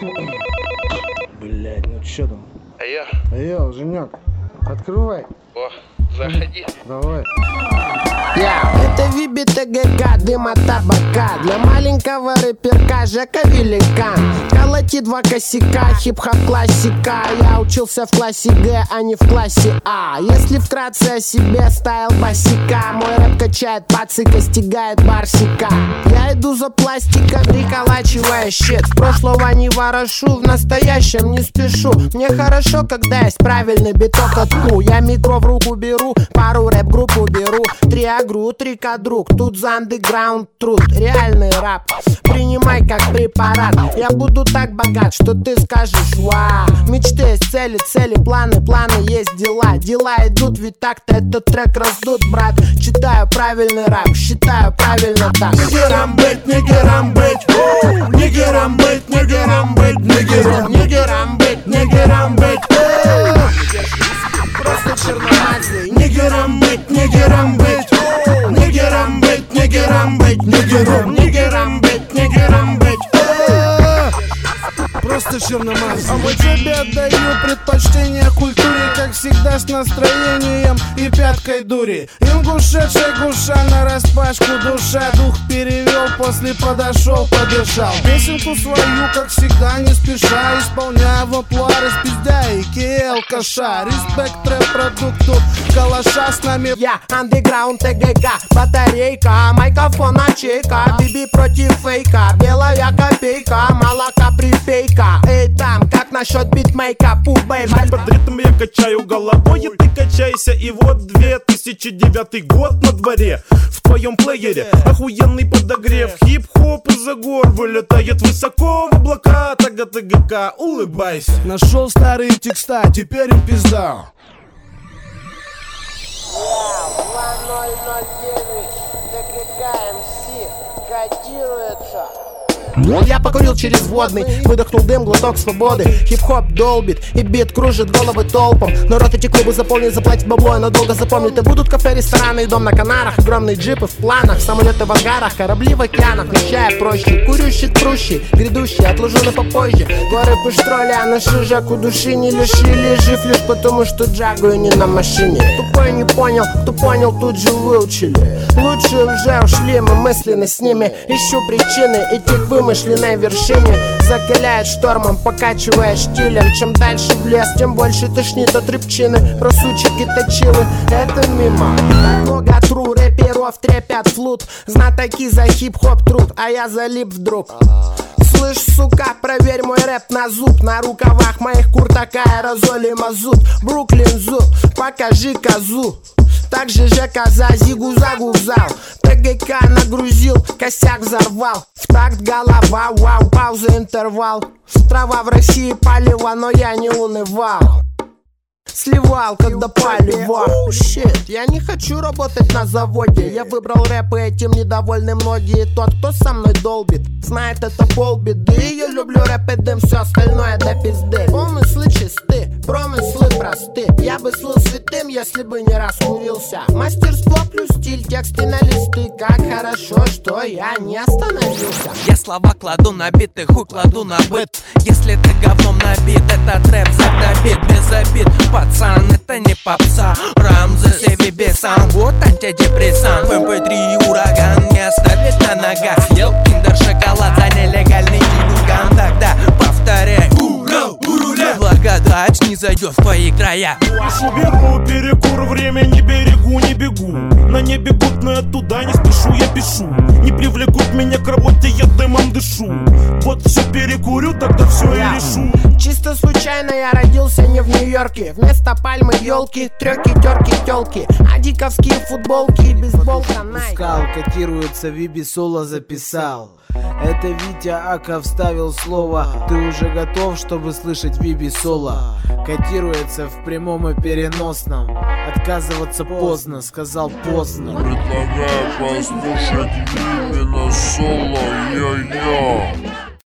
Блядь, ну чё там? Йоу, Женек, открывай. О, заходи. Давай. Это Виби ТГК, дыма табака. Для маленького рэперка Жека великан. Колоти два косяка, хип-хоп классика. Я учился в классе Г, а не в классе А. Если вкратце о себе, стайл басика. Мой рэп качает пацика, стигает барсика. Я иду за пластиком, приколачивая щит. Прошлого не ворошу, в настоящем не спешу. Мне хорошо, когда есть правильный биток от ку. Я микро в руку беру, пару рэп-группу беру. 3 агру, 3 кадрук, тут за андеграунд труд. Реальный рап, принимай как препарат. Я буду так богат, что ты скажешь вау. Мечты есть цели, цели, планы, планы есть дела. Дела идут, ведь так-то этот трек раздут, брат. Читаю правильный рэп, считаю правильно так. Нигерам быть, нигерам быть, нигерам быть, нигерам быть, нигерам быть, нигерам быть. Просто черномазый. Нигерам быть, нигерам быть, нигерам быть, нигерам быть, нигерам быть, нигерам быть. Просто черномазый. А мы тебе отдаю предпочтение культуре, как всегда с настроением и пяткой дури. Ингушедшая гуша нараспашку душа. Дух перевел, после подошел, подышал. Песенку свою, как всегда, не спеша исполняю в амплуаре с пиздяйки и алкаша. Респект рэп-продукту, калаша с нами. Я андеграунд ТГК, батарейка, майкрофон ачейка. Биби против фейка, белая копейка, молока припейка. Эй, там, как насчет битмейка, пубэй. Под ритм я качаю головой, и ты качайся. И вот 2009 год на дворе. В твоем плеере охуенный подогрев. Хип-хоп из-за гор вылетает высоко в облака. Тага-тага-ка, улыбайся. Нашел старые текста, теперь им пизда. 2009 ТГК МС котируется. Я покурил через водный, выдохнул дым, глоток свободы. Хип-хоп долбит, и бит кружит головы толпом. Народ эти клубы заполнит, заплатит бабло, и надолго запомнит. И будут кафе, рестораны и дом на Канарах. Огромные джипы в планах, самолеты в ангарах, корабли в океанах. Вещая проще, курющий, прущий, грядущий, отложу на попозже. Горы пыштроли, а на шижаку души не лишили. Жив лишь потому, что джагую не на машине. Тупой не понял, кто понял, тут же выучили. Лучше уже ушли, мы мысленно с ними. Ищу причины идти к вымышленной вершине. Закаляет штормом, покачивая штилем. Чем дальше в лес, тем больше тошнит от рыбчины. Про сучек и точилы, это мимо. Так много тру, рэперов трепят флут. Знатоки за хип-хоп труд, а я залип вдруг. Слышь, сука, проверь мой рэп на зуб. На рукавах моих курток аэрозоли мазут. Бруклин зуб, покажи козу. Так же коза зигу-загу в зал. ТГК нагрузил, косяк взорвал. В такт голова, вау, пауза, интервал. Трава в России палево, но я не унывал. Сливал, когда поливал. Shit, я не хочу работать на заводе. Я выбрал рэп, и этим недовольны многие. Тот, кто со мной долбит, знает, это полбеды. Я люблю рэп и дым, все остальное до пизды. Помыслы чисты, промыслы просты. Я бы слыл святым, если бы не раскурился. Мастерство плюс стиль, тексты на листы. Как хорошо, что я не остановился. Я слова кладу на биты, хуй кладу на быт. Если ты говном набит, это рэп задобит без обид. Пацан, это не попса. Рамзы, Севиби, Сангут, антидепрессант. МП3 ураган не оставит на ногах. Ел киндер-шоколад за нелегальный дилуган. Тогда повторяй, ура, уруля. Благодать не зайдет в твои края. Пишу, беру перекур, время не берегу, не бегу. На небе гуд, но я туда не спешу, я пишу. Не привлекут меня к работе, я дымом дышу. Вот все перекурю, тогда все и решу. Чисто случайно я родился не в Нью-Йорке. Вместо пальмы елки, трёки, терки, тёлки. А диковские футболки, бейсболка, Nike. Пускал, котируется, Виби соло записал. Это Витя Ака вставил слово. Ты уже готов, чтобы слышать Виби соло? Котируется в прямом и переносном. Отказываться поздно, сказал поздно. Предлагаю послушать Виби на соло, йо-йо.